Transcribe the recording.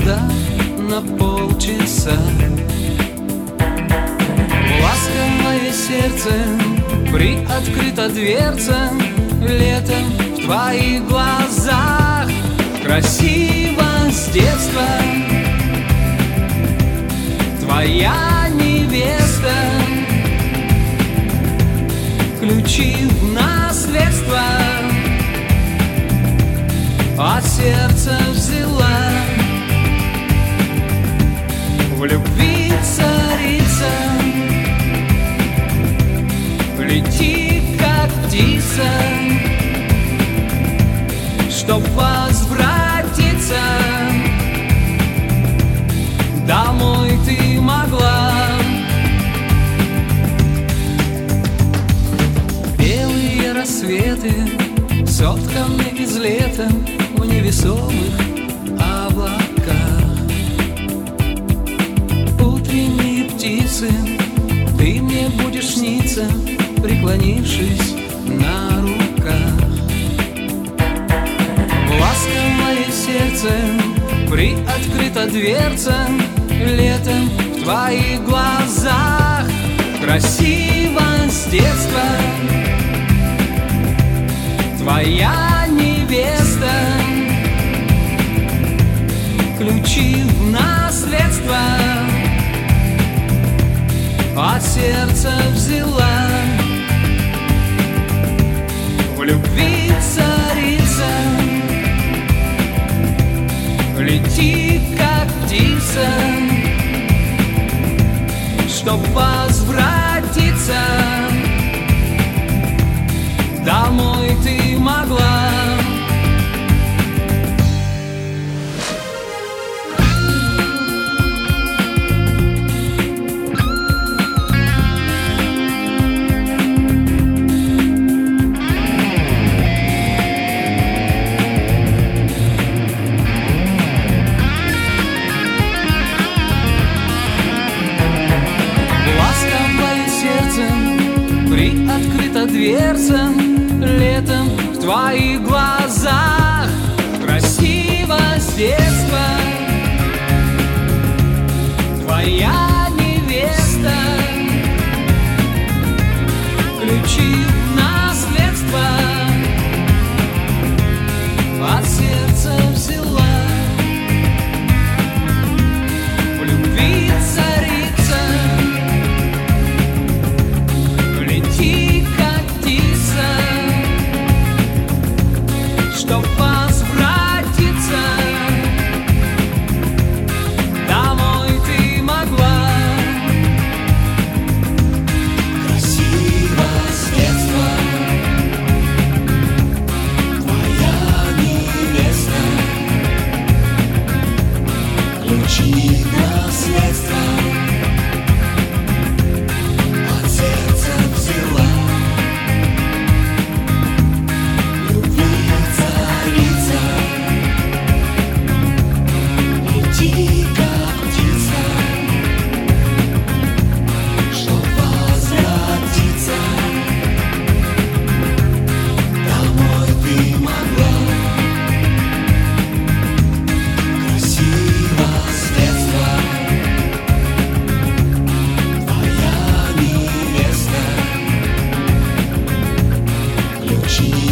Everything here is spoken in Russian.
опоздав на полчаса. Ласковое сердце, приоткрыта дверца, летом в твоих глазах. Красиво с детства твоя невеста, ключи в наследство от сердца взяла. В любви царица, лети как птица, чтоб возвратиться домой ты могла. Белые рассветы сотканы из лета в невесомых облаках. Утренние птицы, ты мне будешь сниться, преклонившись на руках. Ласковое сердце, приоткрыта дверца, летом в твоих глазах. Красиво с детства твоя невеста, ключи в наследство от сердца взяла. В любви царица, лети как птица, чтоб возвратиться домой ты могла. Приоткрыта дверца, летом в твоих глазах. Красиво с детства твоя невеста, ключи в наследство от сердца взяла. В любви царица, лети как птица, чтоб возвратиться домой ты могла. Красиво с детства твоя невеста, ключи в наследство от сердца взяла. Любви царица, лети как птица, чтоб возвратиться домой ты могла. Красиво с детства твоя невеста, ключи